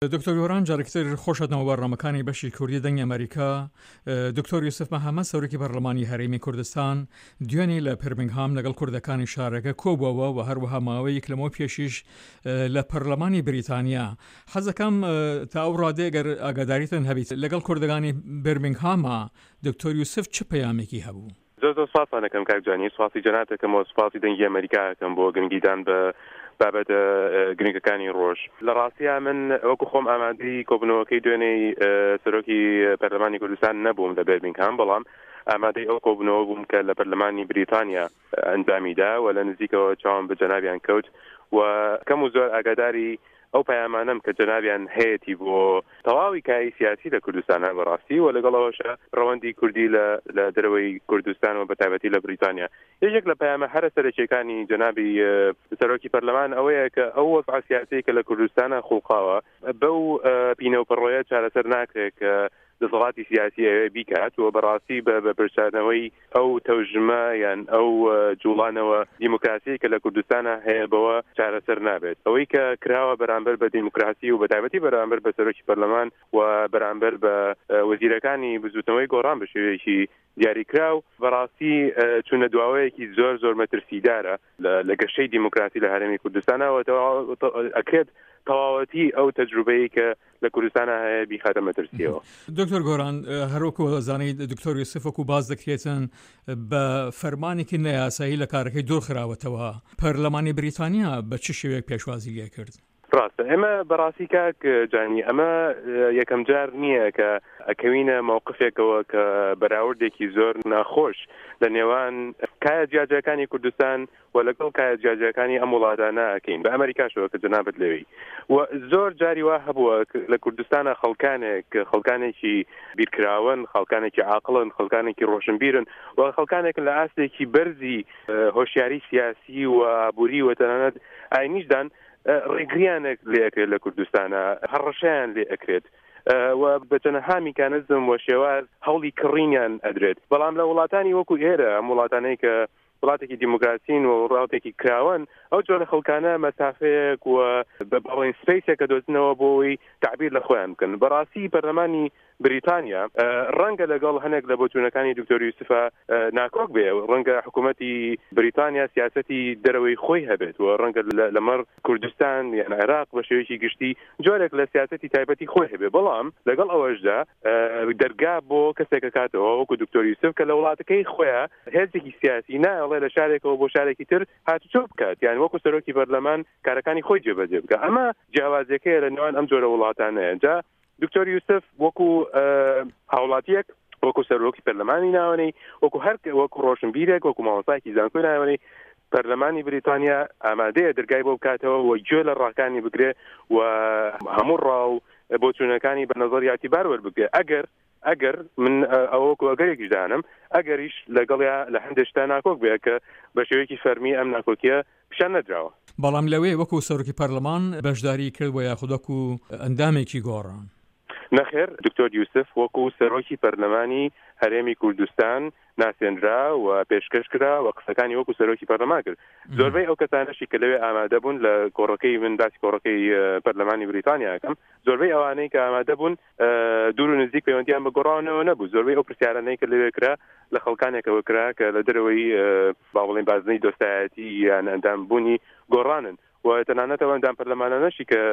دکتۆر گۆران جارێکتر خۆشەتەوە بەڕێوەمەکانی بەشی کوردی دەنگی ئەمریکا. دکتۆر یوسف مەحەممەد سەرۆکی پەرلەمانی هەرێمی کوردستان دوێنێ لە پرمینگهام لەگەڵ کوردەکانی شارەکە کۆبووەوە و هەروەها ماوەیەک لەمەوە پێشیش لە پەرلەمانی بریتانیا. حەزەکەم تا ئەو ڕادێ ئەگەر ئاگاداریتان هەبیت لەگەڵ کوردەکانی برمینگهامە دکتۆر یوسف چ پەیامێکی هەبوو؟ زۆر سپاسانەکەم کاکجانی، سواسی جەناتەکەم و سپاسی دەنگی ئەمریکاکەم بۆ گرنگیدان بە بابەتە گرنگەکانی ڕۆژ. لە ڕاستیە من وەکو خۆم ئامادەی کۆبنەوەکەی دوێنەی سەرۆکی پەرلەمانی کوردستان نەبووم لە برمینگهام، بەڵام ئامادەی ئەو کۆبنەوە بووم کە لە پەرلەمانی بریتانیا ئەنجامیدا و لە نزیکەوە چاوم بە جەنابیان کەوت و کەم و زۆر ئاگاداری ئەو پەیامانەم کە جەنابیان هەیەی بۆ تەواوی کاری سیاسی لە کوردستانە بەڕاستی و لەگەڵەوەشە ڕەوەندی کوردی لە دەرەوەی کوردستان و بەتایبەتی لە بریتانیا. یەکێک لە پەیامە هەرە سەرچێکانی جەنابی سەرۆکی پەرلەمان ئەوەیە کە ئەو وەزع سیاسی کە لە کوردستانە خوڵقاوە بەو پینەوپەڕۆیە چارەسەر ناکرێت کە دەسەڵاتی سیاسی ئەوێ بیکات و بەڕاستی بە پرسیارنەوەی ئەو تەوژمە یان ئەو جوڵانەوە دیموکراسی کە لە کوردستانە هەیە بەوە چارەسەر نابێت. ئەوەی کە کراوە بەرامبەر بە دیموکراسی و بەتایبەتی بەرامبەر بە سەرۆکی پەرلەمان و بەرامبەر بە وەزیرەکانی بزوتنەوەی گۆڕان بە شێوەیەکی دیاریکراو بەڕاستی چونە دواوەیەکی زۆر مەترسیدارە لە گەشەی دیموکراسی لە هەرێمی کوردستانەوە ئەکرێت تەواوەتی ئەو تەجروبەیە کە لە کوردستانە هەیە بیخاتە مەترسیەوە. دکتۆر گۆران هەروەکو دەزانیت دکتۆر یوسف وەکو باز دەکرێتن بە فەرمانێکی نەیاسایی لە کارەکەی دوور خراوەتەوە. پەرلەمانی بریتانیا بە چ شێوەیەک پێشوازی لێ کرد؟ ڕاستە ئێمە بەڕاستی کاک جانی ئەمە یەکەم جار نییە کە ئەکەوینە مووقفێکەوە کە بەراوردێکی زۆر ناخۆش لە نێوان کایە جیاجەکانی کوردستان و لەگەڵ کایە جیاجەکانی ئەم وڵاتانە ئەکەین بە ئەمریکاشەوە کە جەنابەت لەوەی و زۆر جاری وا هەبووە لە کوردستانە خەڵکانێکی بیرکراون، خەڵکانێکی عاقڵن، خەڵکانێکی ڕۆشنبیرن و خەڵکانێکن لە ئاستێکی بەرزی هۆشیاری سیاسی و ئابووری و تەنانەت ئاینیشدان ڕێگریانێک لێ ئەکرێت لە کوردستانە، هەڕەشەیان لێ ئەکرێت و بەچەنەها میکانیزم و شێواز هەوڵی کڕینیان ئەدرێت. بەڵام لە وڵاتانی وەکو ئێرە ئەم وڵاتانەی کە وڵاتێکی دیموکراسین و وڵاتێکی کراون ئەو جۆرە خەڵکانە مەسافەیەک و بەڵێن سپەیسێکە دۆزنەوە بۆی تعبیر لە خۆیان بکەن. بەڕاستی پەرلەمانی بریتانیا ڕەنگە لەگەڵ هەنێک لە بۆچوونەکانی دکتۆر یوسفە ناکۆک بێ، ڕەنگە حکوومەتی بریتانیا سیاسەتی دەرەوەی خۆی هەبێت و ڕەنگە لەمەڕ کوردستان یان عێراق بە شێوەیەکی گشتی جۆرێک لە سیاسەتی تایبەتی خۆی هەبێ. بەڵام لەگەڵ ئەوەشدا دەرگا بۆ کەسێک کاتەوە وەکو دکتۆر یوسف کە لە وڵاتەکەی خۆیان هێزێکی سیاسی نایڵێ لە شارێکەوە بۆ شارێکی تر هاتوچۆ بکات، یان وەکو سەرۆکی پەرلەمان کارەکانی خۆی جێبەجێ بکات. ئەمە جیاوازیەکەیە لە نێوان ئەم جۆرە وڵاتانەیە. جا دکتۆر یوسف وەکو هاوڵاتیەک، وەکو سەرۆکی پەرلەمانی ناوەنەی، وەکو ڕۆشنبیرێک، وەکو مامۆستایەکی زانکۆی ناوەنەی پەرلەمانی بریتانیا ئامادەیە دەرگای بۆ بکاتەوە و گوێ لە ڕاکانی بگرێ و هەموو ڕاو بۆچوونەکانی بە نەزەری ئاعتیبار وەربگرێ. ئەگەر من ئەوەکو ئەگەرێکی دانم ئەگەریش لەگەڵیا لە هەندێک شتا ناکۆک بێ کە بە شێوەیەکی فەرمی ئەم ناکۆکیە پیشان نەدراوە. بەڵام لەوێ وەکو سەرۆکی پەرلەمان بەشداری کرد و یاخودەکو ئەندامێکی گۆڕان. نەخێر، دکتۆر یوسف وەکو سەرۆکی پەرلەمانی هەرێمی کوردستان ناسێنرا و پێشکەش کرا و قسەکانی وەکو سەرۆکی پەرلەمان کرد. زۆربەی ئەو کەسانەشی کە لەوێ ئامادە بوون لە کۆڕەکەی من باسی کۆڕەکەی پەرلەمانی بریتانیاکەم، زۆربەی ئەوانەی کە ئامادە بوون دوور و نزیک پەیوەندیان بە گۆڕانەوە نەبوو. زۆربەی ئەو پرسیارانەی کە لەوێ کرا لە خەڵکانێکەوە کرا کە لە دەرەوەی با بڵێن بازنەی دۆستایەتی یان ئەندامبوونی گۆڕانن و تەنانەتەوە ئەندام پەرلەمانانەشی کە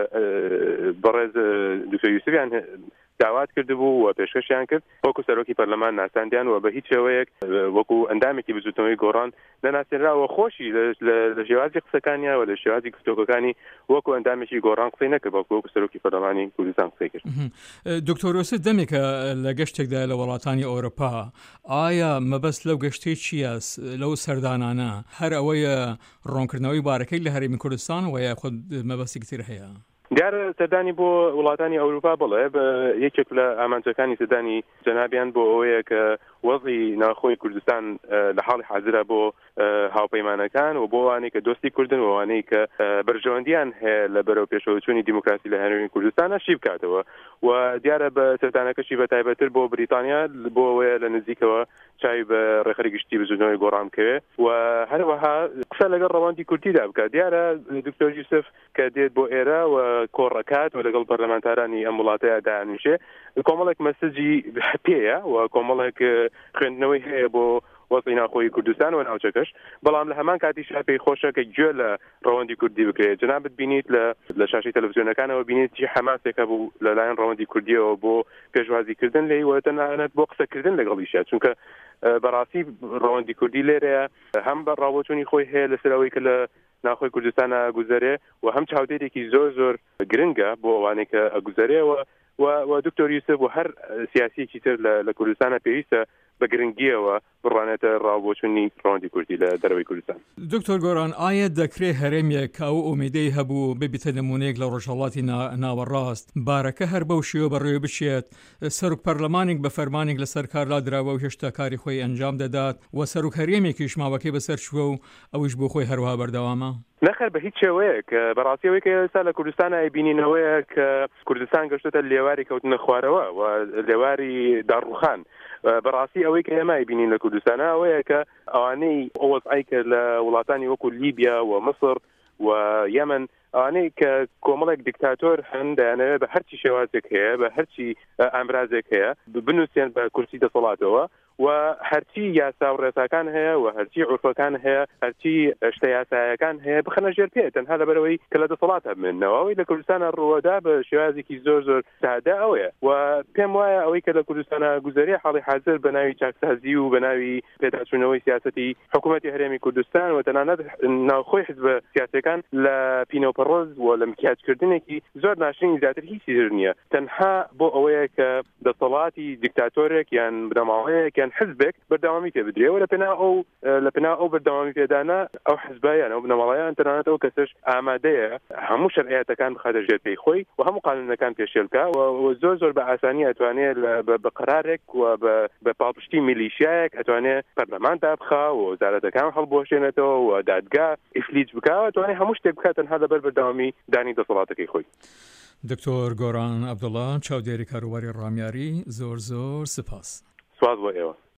بەڕێز دکتۆر یوسفیان داوات کرد بوو و پێشکەشیان کرد وەکو سەرۆکی پەرلەمان ناساندیان و بە هیچ شێوەیەک وەکو ئەندامێکی بزوتنەوەی گۆڕان نەناسێنراوە. خۆشی لە شێوازی قسەکانیا و لە شێوازی گفتوگۆکانی وەکو ئەندامێکی گۆڕان قسەی نەکرد، وەکو سەرۆکی پەرلەمانی کوردستان قسەی کرد. دکتۆر یوسف دەمێکە لە گەشتێکدا لە وڵاتانی ئەوروپا، ئایا مەبەست لەو گەشتەی چییە لەو سەردانانە؟ هەر ئەوەیە ڕوونکردنەوەی بارەکەی لە هەرێمی کوردستان و یا خود مەبەستی تر هەیە؟ دیارە سەردانی بۆ وڵاتانی ئەوروپا بڵێ یەکێک لە ئامانجەکانی سەردانی جەنابیان بۆ ئەوەیە کە وەزی ناخۆی کوردستان لە حاڵی حازرە بۆ هاوپەیمانەکان و بۆ وانەی کە دۆستی کوردن و وانەی کە بەرژەوەندیان هەیە لە بەرەو پێشەوەچوونی دیموکراسی لە هەرێمی کوردستان شی بکاتەوە و دیارە بە سەردانەکەشی بە تایبەتر بۆ بریتانیا بۆ ئەوەیە لە نزیکەوە چاوی بە ڕێخەری گشتی بزودنەوەی گۆڕان بکەوێ و هەروەها قسە لەگەڵ ڕەواندی کورتیدا بکات. دیارە دکتۆر یوسف کە دێت بۆ ئێرە و کۆڕەکات و لەگەڵ پەرلەمانتارانی ئەم وڵاتەیە دانیشێ کۆمەڵێک مەسەجی پێیە و کۆمەڵێک خوێندنەوەی هەیە بۆ وەزعی ناخۆی کوردستان و ناوچەکەش، بەڵام لە هەمان کاتیشا پێی خۆشە کە گوێ لە ڕەوەندی کوردی بکرێت. جنابت بینیت لە شاشەی تەلەڤیزیۆنەکانەوە بینیت چی حەماسێکە بوو لەلایەن ڕەوەندی کوردیەوە بۆ پێشوازیکردن لێی و تەنانەت بۆ قسەکردن لەگەڵیشە، چونکە بەڕاستی ڕەوەندی کوردی لێرەیە هەم بە ڕاوەچوونی خۆی هەیە لەسەرەوەی کە لە ناخۆی کوردستانە ئەگوزارێ و هەم چاودێرێکی زۆر گرنگە بۆ ئەوانەی کە ئەگوزارێەوە و دکتۆر یوسف و هەر سیاسیەکی تر لە کوردستانە پێویستە بە گرنگیەوە بڕوانێتە ڕاوبۆچوونی ڕەوەندی کوردی لە دەرەوەی کوردستان. دکتۆر گۆران، ئایا دەکرێت هەرێمێک کە ئەو ئومێدەی هەبوو ببیتە نمونەیەک لە ڕۆژهەڵاتی ناوەڕاست بارەکە هەر بەو شێوە بەڕێوە بچێت سەرۆک پەرلەمانێک بە فەرمانێک لەسەر کارلا دراوە و هێشتا کاری خۆی ئەنجام دەدات و سەرۆک هەرێمێکیش ماوەکەی بەسەر چووە و ئەویش بۆ خۆی هەروەها بەردەوامە؟ نەخێر بە هیچ شێوەیەک بەڕاستیەوەی کە ئێستا لە کوردستانە ئەیبینینەوەیە کە کوردستان گەشتۆتە لێواری کەوتنە خوارەوە و لێواری داڕوخان. بەڕاستی ئەوەی کە ئێمە ئەیبینین لە کوردستانە ئەوەیە کە ئەوانەی ئەوەزعی کە لە وڵاتانی وەکو لیبیا و مەسر و یەمەن ئەوانەی کە کۆمەڵێک دیکتاتۆر هەن دەیانەوێت بە هەرچی شێوازێک هەیە بە هەرچی ئامرازێک هەیە بنووسێن بە کورسی دەسەڵاتەوە و هەرچی یاسا و ڕێساکان هەیە و هەرچی عورفەکان هەیە هەرچی شتە یاسایەکان هەیە بخەنە ژێر پێ تەنها لەبەرەوەی کە لە دەسەڵاتە بمێنەوەی لە کوردستانە ڕووەدا بە شێوازێکی زۆر سادە ئەوەیە و پێم وایە ئەوەی کە لە کوردستانە گوزەری حاڵی حاضر بە ناوی چاکسازی و بە ناوی پێداچوونەوەی سیاسەتی حکوومەتی هەرێمی کوردستان و تەنانەت ناوخۆی حزبە سیاسەکان لە پینۆپەڕۆز و لە مکیاجکردنێکی زۆر ناشرینی زیاتر هیچی تر نییە، تەنها بۆ ئەوەیە کە دەسەڵاتی دیکتاتۆرێک یان بنەماڵەیەک یان حزبێک بەردەوامی پێ بدرێەوە لە پێنا ئەو بەردەوامی پێدانە ئەو حزبایان ئەو بنەماڵەیان تەنانەت ئەو کەسش ئامادەیە هەموو شەرعیەتەکان بخاتە ژێر پێی خۆی و هەموو قانونەکان پێشێلکا و زۆر بە ئاسانی ئەتوانێت بە قەرارێک و بە پاڵپشتی میلیشیایەک ئەتوانێت پەرلەمان دابخا و وەزارەتەکان هەڵبۆشێنێتەوە و دادگا ئیفلیج بکات و ئەتوانێت هەموو شتێک بکات تەنها لەبەر بەردەوامی دانی دەسەڵاتەکەی خۆی. دکتۆر گۆران عەبدوڵڵا، چاودێری کاروباری ڕامیاری، زۆر سپاس. سواز بۆ ئێوە.